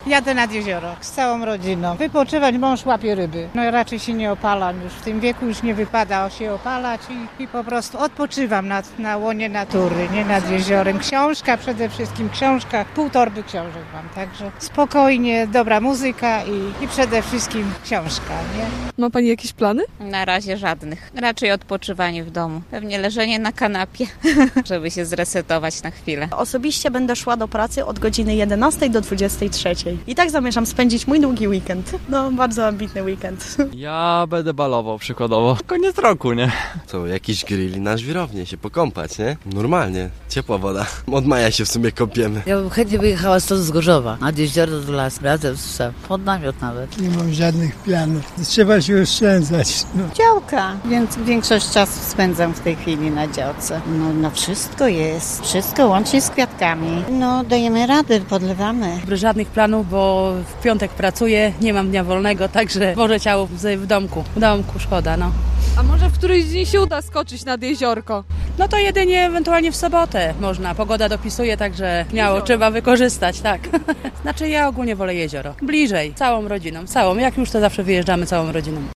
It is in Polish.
Jadę nad jezioro z całą rodziną. Wypoczywać, mąż łapie ryby. No raczej się nie opalam już. W tym wieku już nie wypada się opalać i po prostu odpoczywam na łonie natury, nie nad jeziorem. Książka przede wszystkim, książka, pół torby książek mam, także spokojnie, dobra muzyka i przede wszystkim książka, nie? Ma Pani jakieś plany? Na razie żadnych. Raczej odpoczywanie w domu. Pewnie leżenie na kanapie, żeby się zresetować na chwilę. Osobiście będę szła do pracy od godziny 11 do 23. I tak zamierzam spędzić mój długi weekend. No, bardzo ambitny weekend. Ja będę balował przykładowo. Koniec roku, nie? Co, jakiś grill na żwirownię się pokąpać, nie? Normalnie, ciepła woda. Od maja się w sumie kąpiemy. Ja bym chętnie wyjechała stąd z Gorzowa, nad jezioro do lasu, razem z psem, pod namiot nawet. Nie mam żadnych planów. Trzeba się oszczędzać. No. Działka, więc większość czasu spędzam w tej chwili na działce. No wszystko jest, wszystko łącznie z kwiatkami. No dajemy radę, podlewamy. Żadnych planów, bo w piątek pracuję, nie mam dnia wolnego, także może ciało w domku. W domku szkoda, no. A może w któryś dzień się uda skoczyć nad jeziorko? No to jedynie ewentualnie w sobotę można. Pogoda dopisuje, także śmiało trzeba wykorzystać, tak. Znaczy ja ogólnie wolę jezioro. Bliżej, całą rodziną, jak już to zawsze wyjeżdżamy całą rodziną.